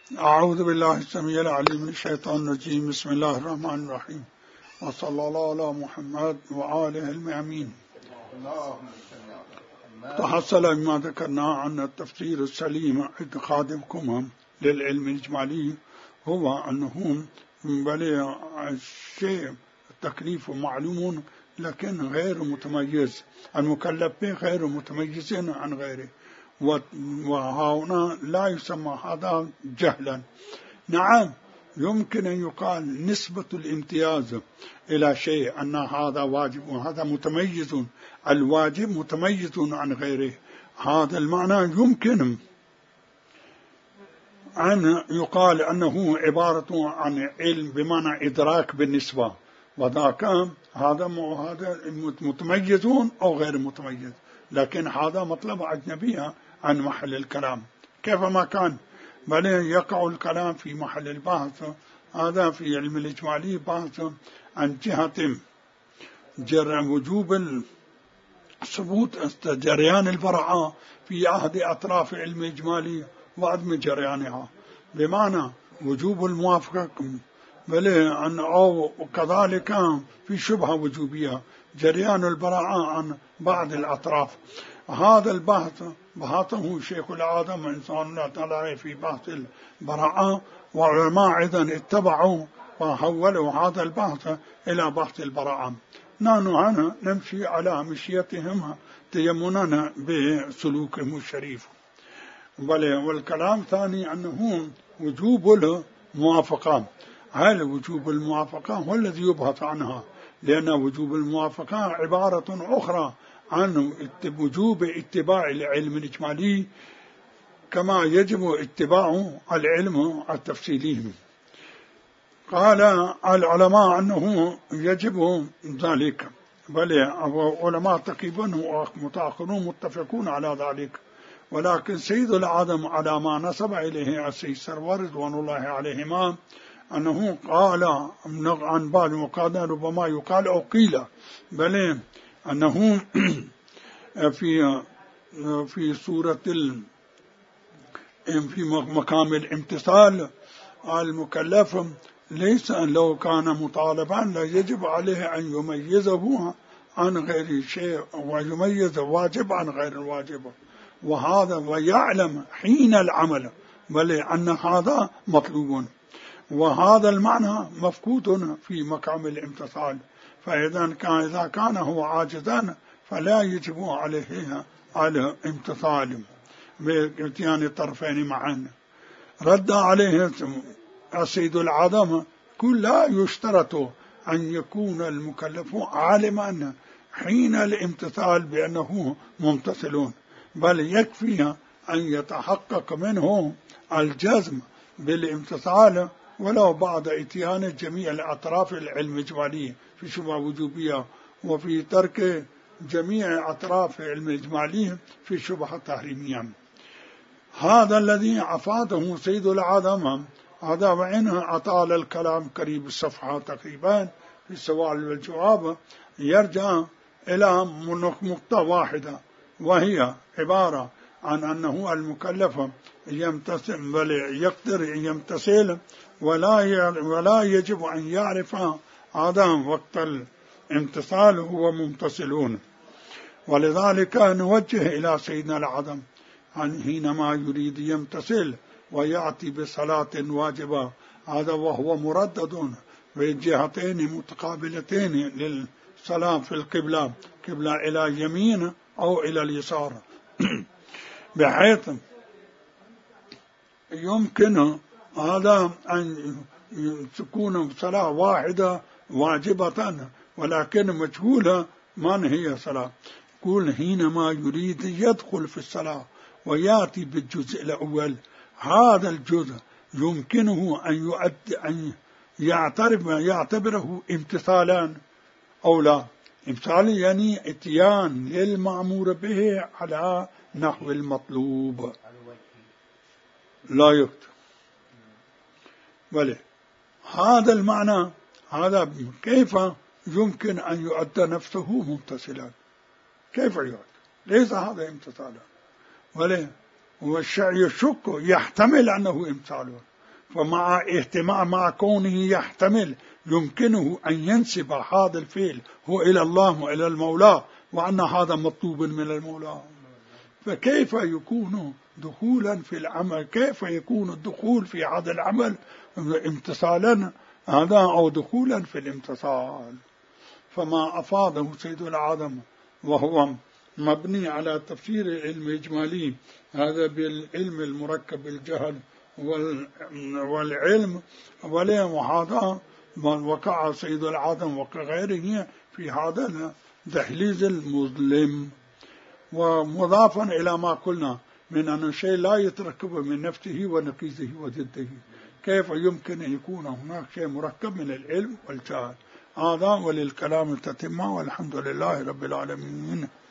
أعوذ بالله السميع العليم من الشيطان الرجيم. بسم الله الرحمن الرحيم، وصلى الله على محمد وآله المأمين. تحصل بما ذكرنا عن التفسير السليم اعتقادكم للعلم الإجمالي هو أنه بل الشيء التكليف معلوم لكن غير متميز، المكلف به غير متميز عن غيره، وهنا لا يسمى هذا جهلا. نعم، يمكن أن يقال نسبة الامتياز إلى شيء أن هذا واجب وهذا متميز، الواجب متميز عن غيره، هذا المعنى يمكن أن يقال أنه عبارة عن علم بمعنى إدراك بالنسبة، وذاك هذا متميزون أو غير متميز، لكن هذا مطلب أجنبي عن محل الكلام كيفما كان، بل يقع الكلام في محل البحث. هذا في علم الإجمالي بحث عن جهة وجوب ثبوت جريان البراءة في عهد أطراف علم الإجمالي وعدم جريانها، بمعنى وجوب الموافقة، بل أن أو كذلك في شبهة وجوبية جريان البراءة عن بعض الأطراف. هذا البحث بحثه شيخ العالم إنسان الله تعالى في بحث البراءة، وعلماء أيضا اتبعوا وحولوا هذا البحث إلى بحث البراءة. نحن نمشي على مشيتهم تيمنا بسلوكهم الشريف. والكلام ثاني أنه وجوب الموافقة، هل وجوب الموافقة هو الذي يبحث عنها، لأن وجوب الموافقة عبارة أخرى عن وجوب اتباع العلم الإجمالي كما يجب اتباع العلم التفصيلي. قال العلماء أنه يجب ذلك، بل علماء تقريبا ومتأخرون متفقون على ذلك، ولكن سيد العالم على ما نسب إليه السيد سرور رضوان الله عليهما أنه قال عن بعض وقال ربما يقال أو قيل، بل أنه في سورة في مقام الامتثال المكلف ليس لو كان مطالبا لا يجب عليه أن يميزه عن غير شيء ويميز واجب عن غير الواجب، وهذا ويعلم حين العمل بل أن هذا مطلوب، وهذا المعنى مفقود في مقام الامتثال. فإذا كان هو عاجزا فلا يجب عليه على امتثال باتيان الطرفين معا. رد عليه السيد العظم كل لا يشترط أن يكون المكلف عالما حين الامتثال بأنه ممتثلون، بل يكفي أن يتحقق منه الجزم بالامتثال ولو بعد اتيان جميع الأطراف العلم الإجمالي في شبهة وجوبية، وفي ترك جميع أطراف علم الإجمالي في شبهة تحريمية. هذا الذي أفاده سيد العظم، هذا وإنه أطال الكلام قريب الصفحة تقريبا في السؤال والجواب، يرجع إلى نقطة واحدة، وهي عبارة عن أنه المكلف يمتثل بل يقدر يمتثل ولا يجب أن يعرف هذا وقت الامتثال هو ممتثلون. ولذلك نوجه إلى سيدنا العظم أن حينما يريد يمتثل ويأتي بصلاة واجبة، هذا وهو مردد بجهتين متقابلتين للصلاة في القبلة، قبلة إلى يمين أو إلى اليسار، بحيث يمكن هذا أن تكون صلاة واحدة واجبة ولكن مجهولة من هي صلاة. يقول حينما يريد يدخل في الصلاة ويأتي بالجزء الأول، هذا الجزء يمكنه أن يعتبره امتثالا أو لا. امتثال يعني اتيان للمأمور به على نحو المطلوب لا يكتب، بل هذا المعنى. هذا كيف يمكن أن يؤدى نفسه ممتثلا؟ كيف يؤدى؟ ليس هذا امتثالا، بل والشيء يشك يحتمل أنه امتثال، فمع اهتمام مع كونه يحتمل يمكنه أن ينسب هذا الفعل هو إلى الله وإلى المولى، وأن هذا مطلوب من المولى، فكيف يكون دخولا في العمل؟ كيف يكون الدخول في هذا العمل امتثالا هذا أو دخولا في الامتثال؟ فما أفاده سيد العالم وهو مبني على تفسير العلم الإجمالي هذا بالعلم المركب بالجهل والعلم وهذا وقع سيد العالم وغيره في هذا الدهليز المظلم. ومضافا إلى ما قلنا من أن الشيء لا يتركب من نفسه ونقيضه وضده، كيف يمكن أن يكون هناك شيء مركب من العلم والجهل؟ هذا وللكلام التتمة، والحمد لله رب العالمين.